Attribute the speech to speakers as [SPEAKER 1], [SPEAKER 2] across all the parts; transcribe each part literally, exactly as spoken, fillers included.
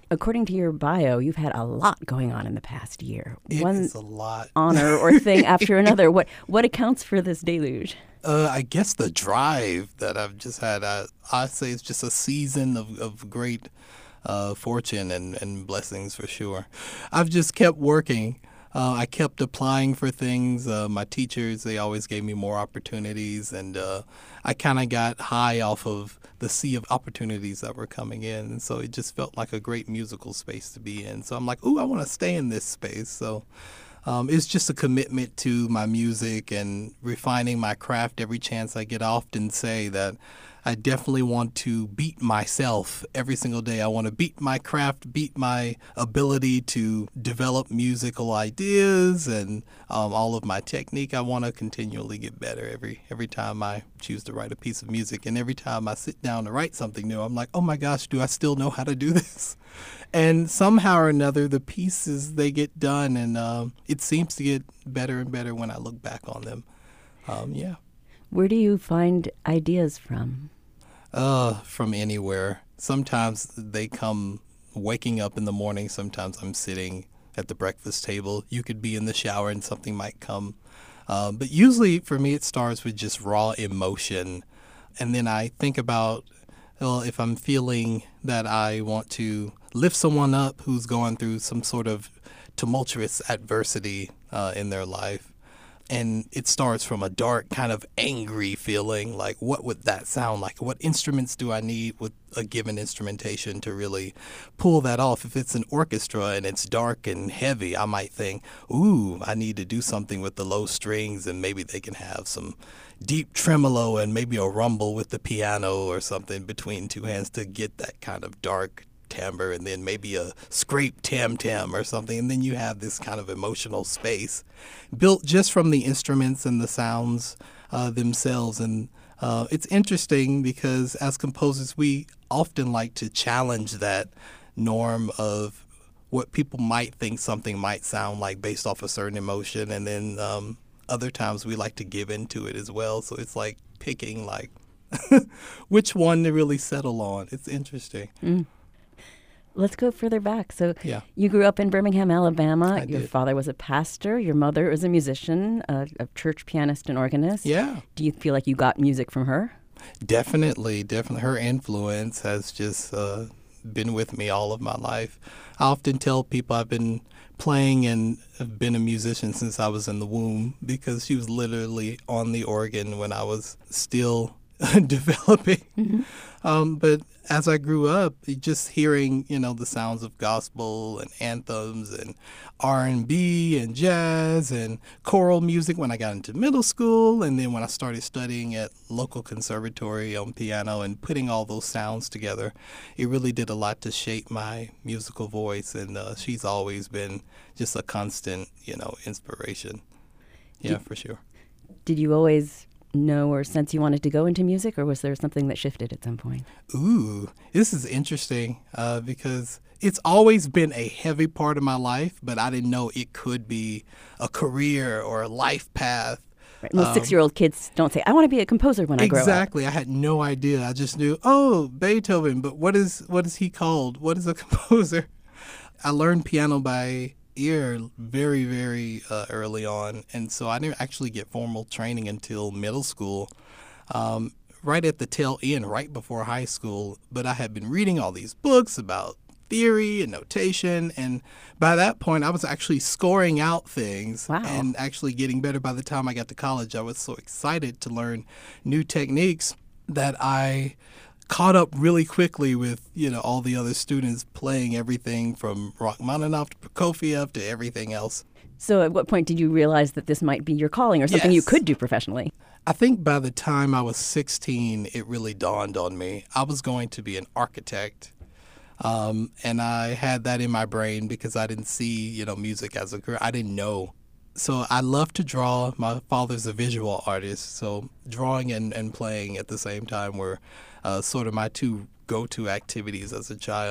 [SPEAKER 1] According to your bio, you've had a lot going on in the past year.
[SPEAKER 2] It
[SPEAKER 1] One
[SPEAKER 2] is a lot.
[SPEAKER 1] honor or thing after another. What what accounts for this deluge?
[SPEAKER 2] Uh, I guess the drive that I've just had, I, I say it's just a season of, of great uh, fortune and, and blessings for sure. I've just kept working. Uh, I kept applying for things. Uh, my teachers, they always gave me more opportunities, and uh, I kind of got high off of the sea of opportunities that were coming in. And so it just felt like a great musical space to be in. So I'm like, ooh, I want to stay in this space. So Um, it's just a commitment to my music and refining my craft every chance I get. I often say that I definitely want to beat myself every single day. I want to beat my craft, beat my ability to develop musical ideas and um, all of my technique. I want to continually get better every every time I choose to write a piece of music. And every time I sit down to write something new, I'm like, oh my gosh, do I still know how to do this? And somehow or another, the pieces, they get done, and um, it seems to get better and better when I look back on them. Um, yeah.
[SPEAKER 1] Where do you find ideas from?
[SPEAKER 2] Uh, from anywhere. Sometimes they come waking up in the morning. Sometimes I'm sitting at the breakfast table. You could be in the shower and something might come. Uh, but usually for me, it starts with just raw emotion. And then I think about, well, if I'm feeling that I want to lift someone up who's going through some sort of tumultuous adversity uh, in their life, and it starts from a dark kind of angry feeling, like what would that sound like? What instruments do I need with a given instrumentation to really pull that off? If it's an orchestra and it's dark and heavy, I might think, ooh, I need to do something with the low strings, and maybe they can have some deep tremolo and maybe a rumble with the piano or something between two hands to get that kind of dark timbre, and then maybe a scrape tam-tam or something, and then you have this kind of emotional space built just from the instruments and the sounds uh, themselves. And uh, it's interesting because as composers, we often like to challenge that norm of what people might think something might sound like based off a certain emotion, and then um, other times we like to give into it as well. So it's like picking like which one to really settle on. It's interesting.
[SPEAKER 1] Mm. Let's go further back. So
[SPEAKER 2] yeah.
[SPEAKER 1] You grew up in Birmingham, Alabama.
[SPEAKER 2] I
[SPEAKER 1] Your
[SPEAKER 2] did.
[SPEAKER 1] father was a pastor. Your mother was a musician, a, a church pianist and organist.
[SPEAKER 2] Yeah.
[SPEAKER 1] Do you feel like you got music from her?
[SPEAKER 2] Definitely, definitely. Her influence has just uh, been with me all of my life. I often tell people I've been playing and have been a musician since I was in the womb, because she was literally on the organ when I was still developing.
[SPEAKER 1] Mm-hmm.
[SPEAKER 2] Um, but as I grew up, just hearing, you know, the sounds of gospel and anthems and R and B and jazz and choral music when I got into middle school, and then when I started studying at local conservatory on piano and putting all those sounds together, it really did a lot to shape my musical voice. And uh, she's always been just a constant, you know, inspiration. Yeah,
[SPEAKER 1] Did,
[SPEAKER 2] for sure.
[SPEAKER 1] Did you always know or sense you wanted to go into music, or was there something that shifted at some point?
[SPEAKER 2] Ooh, this is interesting uh, because it's always been a heavy part of my life, but I didn't know it could be a career or a life path.
[SPEAKER 1] Right. Most
[SPEAKER 2] Um,
[SPEAKER 1] six-year-old kids don't say, I want to be a composer when I grow up.
[SPEAKER 2] Exactly. I had no idea. I just knew, oh, Beethoven, but what is what is he called? What is a composer? I learned piano by ear very, very uh, early on, and so I didn't actually get formal training until middle school, um, right at the tail end, right before high school. But I had been reading all these books about theory and notation, and by that point I was actually scoring out things.
[SPEAKER 1] Wow.
[SPEAKER 2] And actually getting better. By the time I got to college, I was so excited to learn new techniques that I caught up really quickly with, you know, all the other students playing everything from Rachmaninoff to Prokofiev to everything else.
[SPEAKER 1] So at what point did you realize that this might be your calling or something you
[SPEAKER 2] Yes.
[SPEAKER 1] could do professionally?
[SPEAKER 2] I think by the time I was sixteen, it really dawned on me. I was going to be an architect. Um, and I had that in my brain because I didn't see, you know, music as a career. I didn't know. So I love to draw. My father's a visual artist, so drawing and, and playing at the same time were uh, sort of my two go-to activities as a child.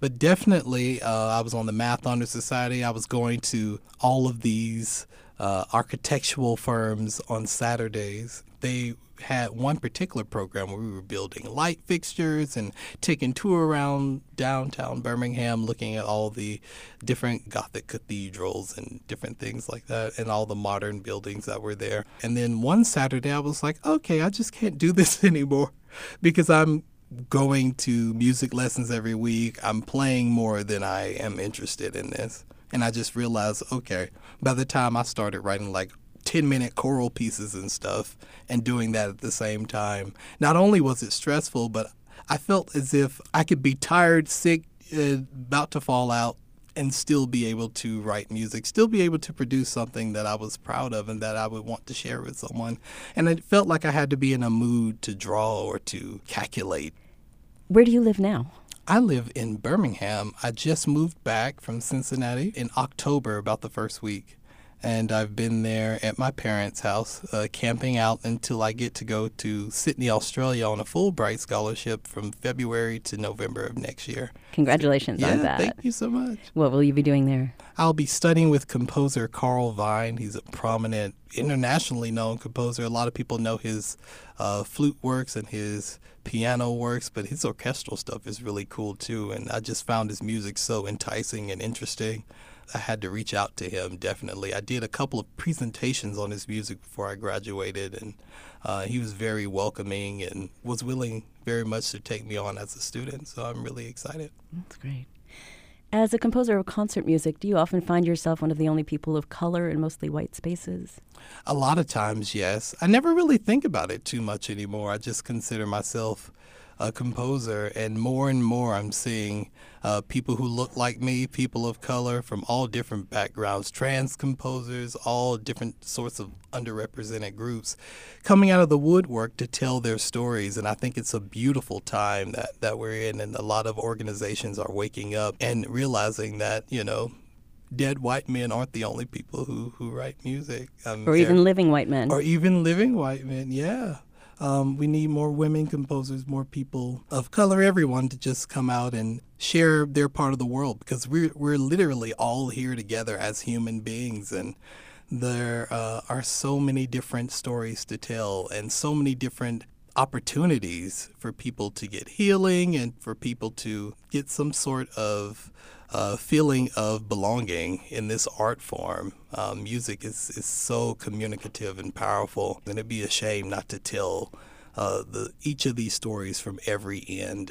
[SPEAKER 2] But definitely, uh, I was on the Math Honor Society. I was going to all of these uh, architectural firms on Saturdays. They had one particular program where we were building light fixtures and taking tour around downtown Birmingham, looking at all the different Gothic cathedrals and different things like that, and all the modern buildings that were there. And then one Saturday, I was like, okay, I just can't do this anymore because I'm going to music lessons every week. I'm playing more than I am interested in this. And I just realized, okay, by the time I started writing like ten minute choral pieces and stuff and doing that at the same time, not only was it stressful, but I felt as if I could be tired, sick, uh, about to fall out, and still be able to write music, still be able to produce something that I was proud of and that I would want to share with someone. And it felt like I had to be in a mood to draw or to calculate.
[SPEAKER 1] Where do you live now?
[SPEAKER 2] I live in Birmingham. I just moved back from Cincinnati in October, about the first week. And I've been there at my parents' house, uh, camping out until I get to go to Sydney, Australia on a Fulbright scholarship from February to November of next year.
[SPEAKER 1] Congratulations
[SPEAKER 2] yeah,
[SPEAKER 1] on that.
[SPEAKER 2] Thank you so much.
[SPEAKER 1] What will you be doing there?
[SPEAKER 2] I'll be studying with composer Carl Vine. He's a prominent, internationally known composer. A lot of people know his uh, flute works and his piano works, but his orchestral stuff is really cool too. And I just found his music so enticing and interesting. I had to reach out to him, definitely. I did a couple of presentations on his music before I graduated, and uh, he was very welcoming and was willing very much to take me on as a student, so I'm really excited.
[SPEAKER 1] That's great. As a composer of concert music, do you often find yourself one of the only people of color in mostly white spaces?
[SPEAKER 2] A lot of times, yes. I never really think about it too much anymore. I just consider myself a composer, and more and more I'm seeing uh, people who look like me, people of color from all different backgrounds, trans composers, all different sorts of underrepresented groups coming out of the woodwork to tell their stories. And I think it's a beautiful time that, that we're in, and a lot of organizations are waking up and realizing that, you know, dead white men aren't the only people who, who write music. Um,
[SPEAKER 1] or even living white men.
[SPEAKER 2] Or even living white men, yeah. Um, we need more women composers, more people of color, everyone to just come out and share their part of the world, because we're, we're literally all here together as human beings. And there uh, are so many different stories to tell and so many different opportunities for people to get healing and for people to get some sort of uh, feeling of belonging in this art form. Um, music is, is so communicative and powerful, and it'd be a shame not to tell uh, the each of these stories from every end.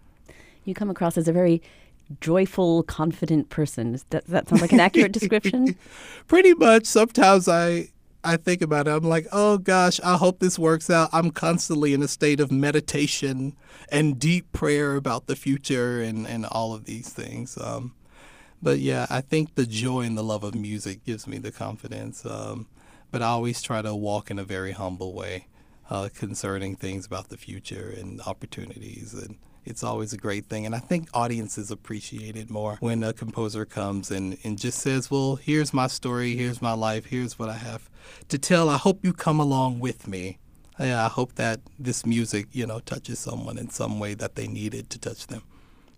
[SPEAKER 1] You come across as a very joyful, confident person. Does that, does that sound like an accurate description?
[SPEAKER 2] Pretty much. Sometimes I I think about it. I'm like, oh gosh, I hope this works out. I'm constantly in a state of meditation and deep prayer about the future and, and all of these things. Um, but yeah, I think the joy and the love of music gives me the confidence. Um, but I always try to walk in a very humble way uh, concerning things about the future and opportunities, and it's always a great thing. And I think audiences appreciate it more when a composer comes and, and just says, well, here's my story, here's my life, here's what I have to tell. I hope you come along with me. Yeah, I hope that this music, you know, touches someone in some way that they needed to touch them.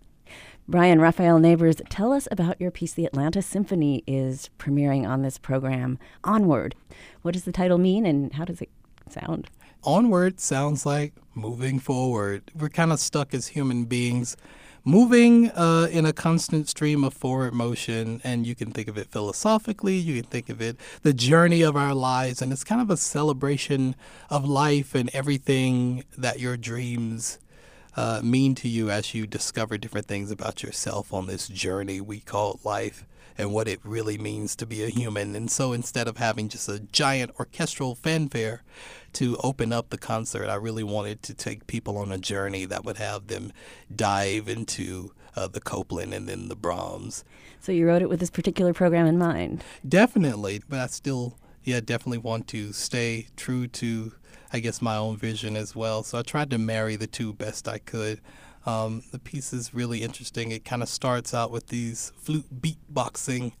[SPEAKER 1] Brian Raphael Neighbors, tell us about your piece. The Atlanta Symphony is premiering on this program. Onward. What does the title mean, and how does it sound?
[SPEAKER 2] Onward sounds like moving forward. We're kind of stuck as human beings, moving uh, in a constant stream of forward motion, and you can think of it philosophically, you can think of it the journey of our lives, and it's kind of a celebration of life and everything that your dreams uh, mean to you as you discover different things about yourself on this journey we call life, and what it really means to be a human. And so instead of having just a giant orchestral fanfare to open up the concert, I really wanted to take people on a journey that would have them dive into uh, the Copland and then the Brahms.
[SPEAKER 1] So you wrote it with this particular program in mind?
[SPEAKER 2] Definitely, but I still, yeah, definitely want to stay true to, I guess, my own vision as well. So I tried to marry the two best I could. Um, the piece is really interesting. It kind of starts out with these flute beatboxing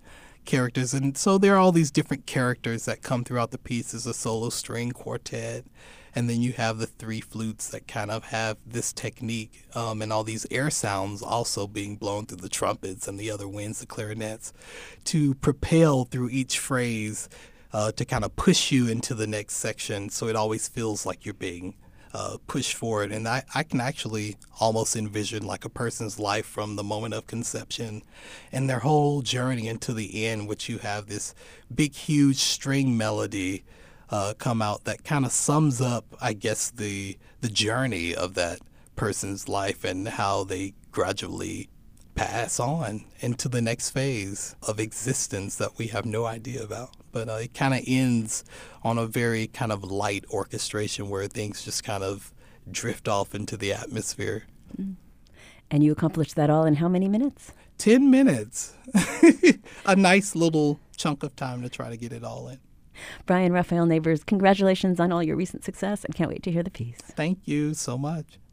[SPEAKER 2] characters. And so there are all these different characters that come throughout the piece. There's a solo string quartet, and then you have the three flutes that kind of have this technique, um, and all these air sounds also being blown through the trumpets and the other winds, the clarinets, to propel through each phrase, uh, to kind of push you into the next section. So it always feels like you're being uh, pushed forward. And I, I can actually almost envision like a person's life from the moment of conception and their whole journey into the end, which you have this big, huge string melody Uh, come out that kind of sums up, I guess, the the journey of that person's life and how they gradually pass on into the next phase of existence that we have no idea about. But uh, it kind of ends on a very kind of light orchestration where things just kind of drift off into the atmosphere.
[SPEAKER 1] Mm. And you accomplished that all in how many minutes?
[SPEAKER 2] Ten minutes. A nice little chunk of time to try to get it all in.
[SPEAKER 1] Brian Raphael Neighbors, congratulations on all your recent success, and can't wait to hear the piece.
[SPEAKER 2] Thank you so much.